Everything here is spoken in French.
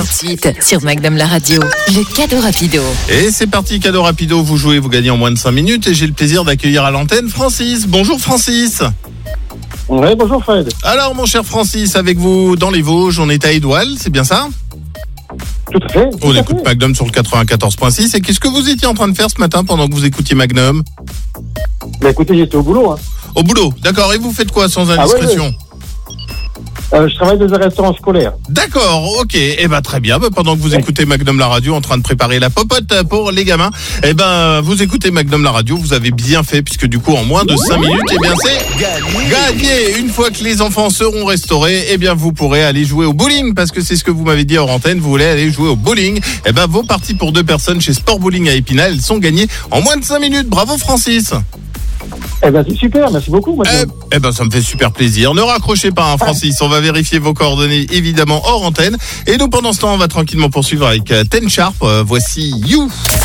de suite sur Magnum la radio. Le cadeau rapido. Et c'est parti, cadeau rapido. Vous jouez, vous gagnez en moins de 5 minutes. Et j'ai le plaisir d'accueillir à l'antenne Francis. Bonjour Francis. Oui, bonjour Fred. Alors mon cher Francis, avec vous dans les Vosges, on est à Édoual, c'est bien ça? Tout à fait. On écoute Magnum sur le 94.6. Et qu'est-ce que vous étiez en train de faire ce matin pendant que vous écoutiez Magnum? Bah écoutez, j'étais au boulot. Au boulot, d'accord. Et vous faites quoi sans indiscrétion? Je travaille dans un restaurant scolaire. D'accord, ok. Eh ben très bien. Pendant que vous écoutez Magnum la radio, en train de préparer la popote pour les gamins, vous écoutez Magnum la radio. Vous avez bien fait puisque du coup en moins de 5 minutes, c'est gagné. Une fois que les enfants seront restaurés, vous pourrez aller jouer au bowling parce que c'est ce que vous m'avez dit hors antenne. Vous voulez aller jouer au bowling. Vos parties pour 2 personnes chez Sport Bowling à Épinal, elles sont gagnées en moins de 5 minutes. Bravo Francis. C'est super, merci beaucoup. Ça me fait super plaisir. Ne raccrochez pas, Francis. On va vérifier vos coordonnées, évidemment, hors antenne. Et nous, pendant ce temps, on va tranquillement poursuivre avec Ten Sharp. Voici You.